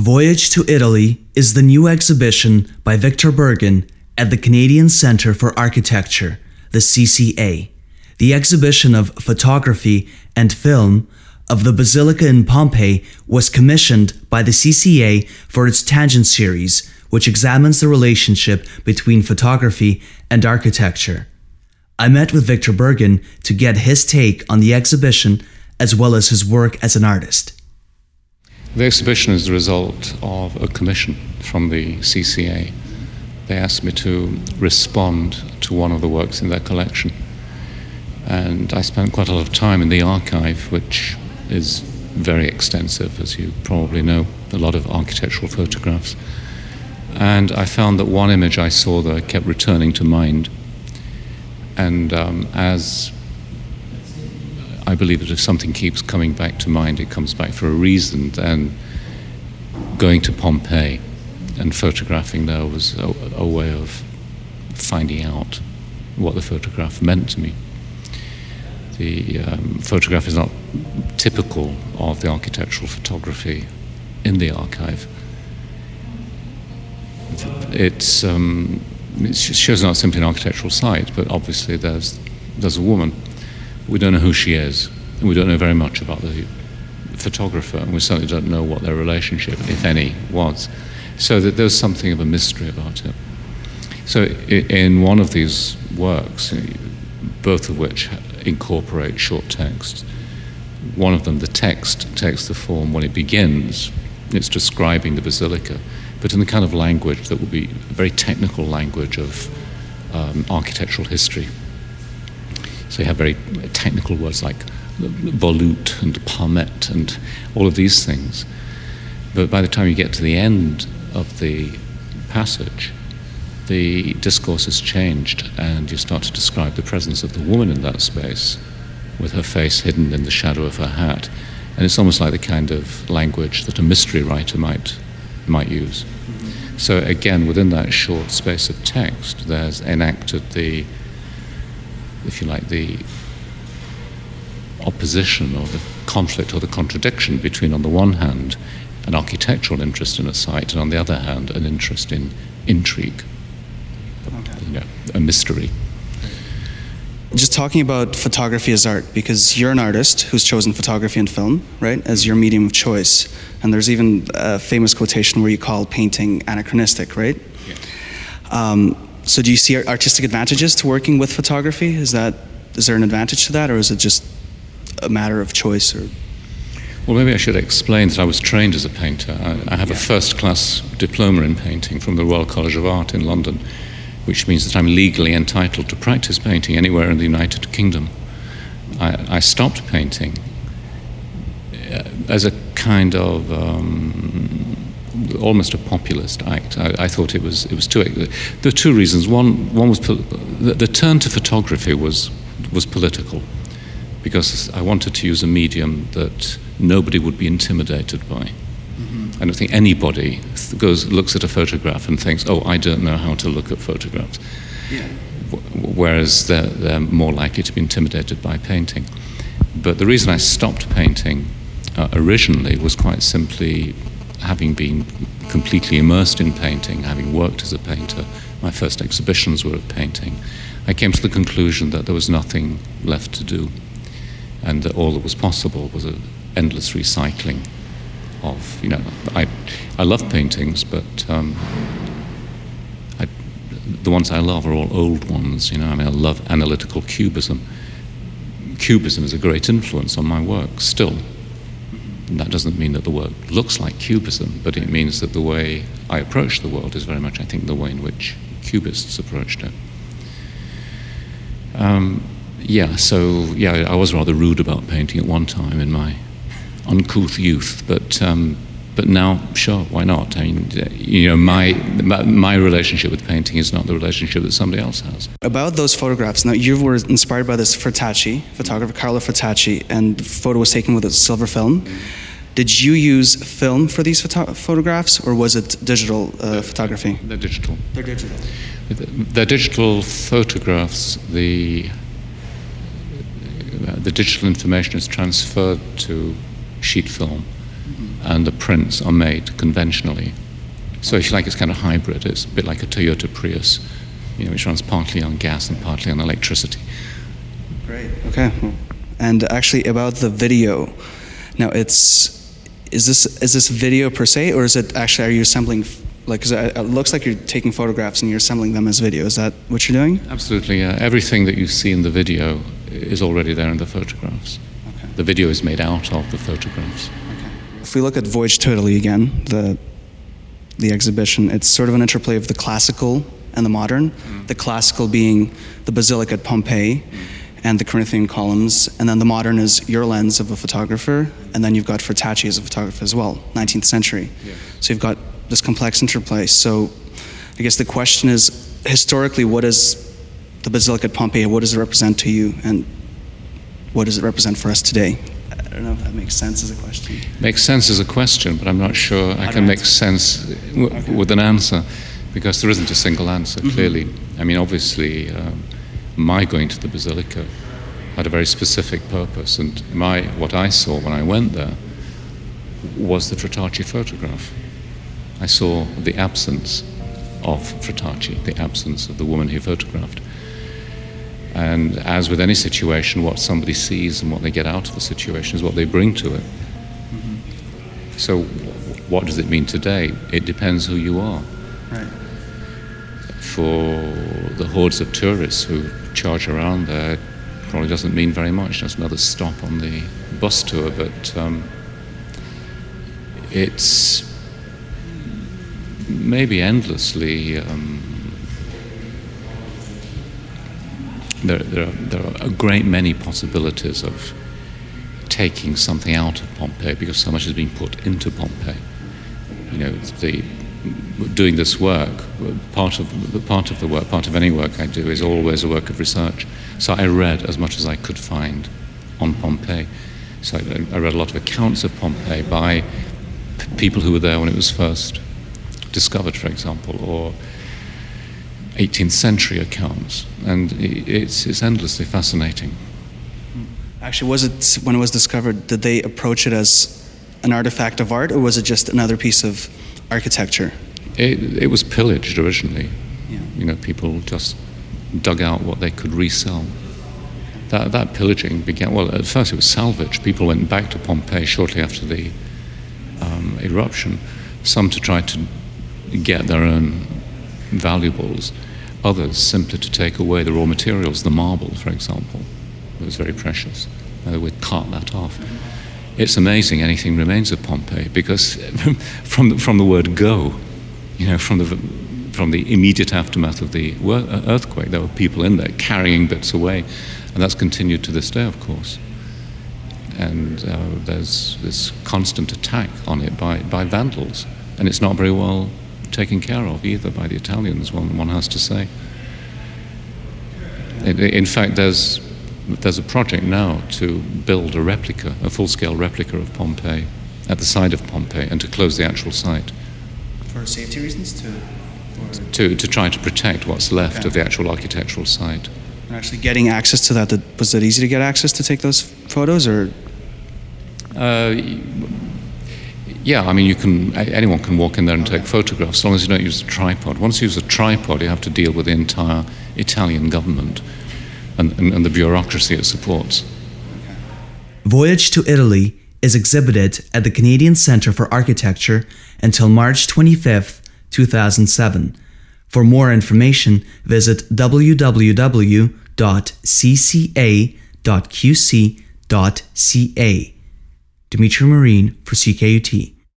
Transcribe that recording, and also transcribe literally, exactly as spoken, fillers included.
Voyage to Italy is the new exhibition by Victor Bergen at the Canadian Centre for Architecture, the C C A. The exhibition of photography and film of the Basilica in Pompeii was commissioned by the C C A for its Tangent series, which examines the relationship between photography and architecture. I met with Victor Bergen to get his take on the exhibition as well as his work as an artist. The exhibition is the result of a commission from the C C A. They asked me to respond to one of the works in their collection. And I spent quite a lot of time in the archive, which is very extensive, as you probably know, a lot of architectural photographs. And I found that one image I saw there kept returning to mind. And um, as I believe that if something keeps coming back to mind, it comes back for a reason, then going to Pompeii and photographing there was a, a way of finding out what the photograph meant to me. The um, photograph is not typical of the architectural photography in the archive. It's, um, it shows not simply an architectural site, but obviously there's there's a woman. We don't know who she is, and we don't know very much about the photographer, and we certainly don't know what their relationship, if any, was. So that there's something of a mystery about it. So in one of these works, both of which incorporate short text, one of them, the text, takes the form, when it begins, it's describing the basilica, but in the kind of language that would be a very technical language of um, architectural history. So you have very technical words like volute and palmette and all of these things. But by the time you get to the end of the passage, the discourse has changed, and you start to describe the presence of the woman in that space with her face hidden in the shadow of her hat. And it's almost like the kind of language that a mystery writer might might use. Mm-hmm. So again, within that short space of text, there's enacted the, if you like, the opposition or the conflict or the contradiction between, on the one hand, an architectural interest in a site, and on the other hand, an interest in intrigue, okay. you know, a mystery. Just talking about photography as art, because you're an artist who's chosen photography and film, right, as your medium of choice. And there's even a famous quotation where you call painting anachronistic, right? Yeah. Um, so do you see artistic advantages to working with photography? Is that, is there an advantage to that, or is it just a matter of choice? Or Well, maybe I should explain that I was trained as a painter. I, I have yeah. a first-class diploma in painting from the Royal College of Art in London, which means that I'm legally entitled to practice painting anywhere in the United Kingdom. I, I stopped painting as a kind of um, almost a populist act. I, I thought it was it was too. There were two reasons. One one was the, the turn to photography was was political, because I wanted to use a medium that nobody would be intimidated by. I don't think anybody goes looks at a photograph and thinks, "Oh, I don't know how to look at photographs." Yeah. Whereas they're, they're more likely to be intimidated by painting. But the reason I stopped painting uh, originally was quite simply having been completely immersed in painting, having worked as a painter. My first exhibitions were of painting. I came to the conclusion that there was nothing left to do, and that all that was possible was an endless recycling of, you know, I I love paintings, but um, I, the ones I love are all old ones, you know. I mean, I love analytical cubism. Cubism is a great influence on my work still. And that doesn't mean that the work looks like cubism, but it means that the way I approach the world is very much, I think, the way in which cubists approached it. Um, yeah, so, yeah, I was rather rude about painting at one time in my uncouth youth, but um, but now, sure, why not? I mean, you know, my my relationship with painting is not the relationship that somebody else has. About those photographs, now you were inspired by this Furtacci, photographer Carlo Furtacci, and the photo was taken with a silver film. Did you use film for these photo- photographs, or was it digital uh, photography? They're digital. They're digital. They're digital photographs. The the digital information is transferred to sheet film, and the prints are made conventionally. So if you like, it's kind of hybrid. It's a bit like a Toyota Prius, you know, which runs partly on gas and partly on electricity. Great. Okay. And actually, about the video, now it's is this is this video per se, or is it actually, are you assembling, like, 'cause it looks like you're taking photographs and you're assembling them as video? Is that what you're doing? Absolutely. Yeah. Everything that you see in the video is already there in the photographs. Okay. The video is made out of the photographs. Okay. If we look at Voyage to Italy again, the the exhibition, it's sort of an interplay of the classical and the modern. Mm. The classical being the Basilica at Pompeii. Mm. And the Corinthian columns, and then the modern is your lens of a photographer, and then you've got Furtacci as a photographer as well, nineteenth century. Yeah. So you've got this complex interplay. So I guess the question is, historically, what is the Basilica at Pompeii? What does it represent to you, and what does it represent for us today? I don't know if that makes sense as a question. Makes sense as a question, but I'm not sure I, I can make sense w- okay. with an answer, because there isn't a single answer, mm-hmm. clearly. I mean, obviously, um, my going to the Basilica had a very specific purpose, and my what I saw when I went there was the Furtacci photograph. I saw the absence of Furtacci, the absence of the woman he photographed. And as with any situation, what somebody sees and what they get out of the situation is what they bring to it. Mm-hmm. So what does it mean today? It depends who you are. Right. For the hordes of tourists who charge around there, it probably doesn't mean very much. Just another stop on the bus tour, but um, it's maybe endlessly. Um, there, there, are, there are a great many possibilities of taking something out of Pompeii, because so much has been put into Pompeii. You know, the doing this work, part of part of the work, part of any work I do is always a work of research. So I read as much as I could find on Pompeii. So I, I read a lot of accounts of Pompeii by p- people who were there when it was first discovered, for example, or eighteenth century accounts, and it's it's endlessly fascinating. Actually, was it, when it was discovered, did they approach it as an artifact of art, or was it just another piece of architecture? It, it was pillaged originally. Yeah. You know, people just dug out what they could resell. That that pillaging began, well, at first it was salvage. People went back to Pompeii shortly after the um, eruption, some to try to get their own valuables, others simply to take away the raw materials, the marble, for example. It was very precious. Uh, we'd cart that off. It's amazing anything remains of Pompeii, because from the, from the word go, you know, from the from the immediate aftermath of the earthquake, there were people in there carrying bits away, and that's continued to this day, of course. And uh, there's this constant attack on it by, by vandals, and it's not very well taken care of either by the Italians, one one has to say. In, in fact, there's There's a project now to build a replica, a full-scale replica of Pompeii at the side of Pompeii, and to close the actual site. For safety reasons? To to, to try to protect what's left okay. of the actual architectural site. And actually getting access to that, was it easy to get access to take those photos, or? Uh, yeah, I mean, you can. Anyone can walk in there and okay. take photographs, as long as you don't use a tripod. Once you use a tripod, you have to deal with the entire Italian government And, and, and the bureaucracy it supports. Voyage to Italy is exhibited at the Canadian Centre for Architecture until March twenty-fifth, two thousand seven. For more information, visit w w w dot c c a dot q c dot c a. Dimitri Marine for C K U T.